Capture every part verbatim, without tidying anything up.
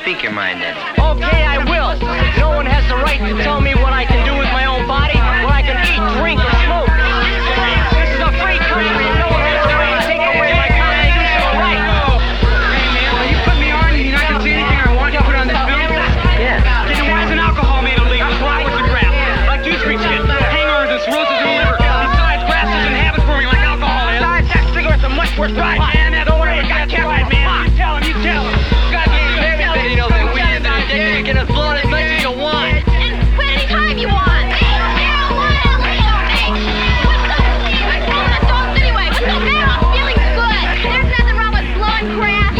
Speak your mind, Eddie. Okay, I will. No one has the right to tell me what I can do with my own body, what I can eat, drink, or smoke. This is a free country, and no one has the right to take away my constitutional rights. Hey, man, when you put me on, you mean I can say anything I want to put on this bill? Yeah. Then why isn't alcohol made illegal? Why was the crap? Like you street kids, hangovers and cirrhosis of the liver. Besides, grass doesn't have it for me like alcohol is. Besides, that cigarette's a much worse Right, pot. man, that's right. I can't right, man. You tell him, you tell him. God, Everybody knows that weed is addictive. You can applaud as much as you want. And quit any time you want. Marijuana, hey, what's up? I'm feeling adults anyway. What's the matter? I'm feeling good. There's nothing wrong with blowing crap.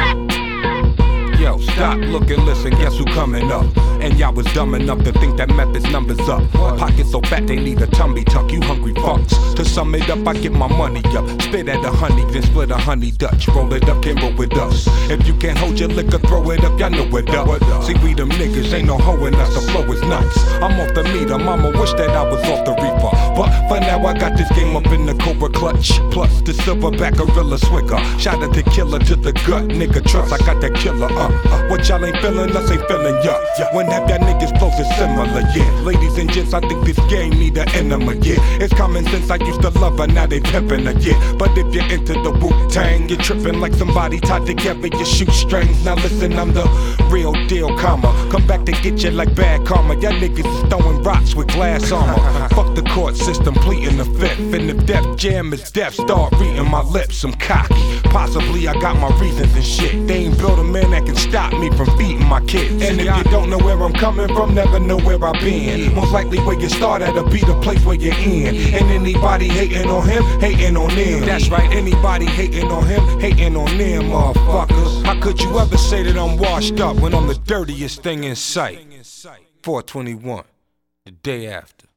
Yeah. Yo, stop, look and listen, guess who coming up? And y'all was dumb enough to think that Memphis numbers up. Pockets so fat they need a tummy tuck, you hungry fucks. To sum it up, I get my money up. Spit at a honey, then split a honey Dutch. Roll it up, can't roll with us. If you can't hold your liquor, throw it up, y'all know it up. See, we them niggas, ain't no hoe in us, the flow is nuts. I'm off the meter, mama wish that I was off the reaper. But for now, I got this game up in the Cobra clutch. Plus the silverback gorilla swigger. Shot at the killer to the gut, nigga, trust I got that killer up. Uh, what y'all ain't feeling, us ain't feeling ya. When have y'all niggas close and similar, yeah. Ladies and gents, I think this game need an enema, yeah. It's common sense, I used to love her, now they pimpin' her, yeah. But if you're into the Wu-Tang, you're trippin' like somebody tied together your shoestrings. Now listen, I'm the real deal, comma. Come back to get you like bad karma. Y'all niggas is throwing rocks with glass armor. Fuck the court system, pleading the fifth. And if Def Jam is death, start reading my lips, I'm cocky. Possibly I got my reasons and shit. They ain't built a man that can stop me from feeding my kids. And if you don't know where I'm coming from, never know where I've been. Most likely where you start at will be the place where you're in. And anybody hating on him, hating on them. That's right, anybody hating on him, hating on them, motherfuckers. How could you ever say that I'm washed up when I'm the dirtiest thing in sight? four twenty-one, the day after.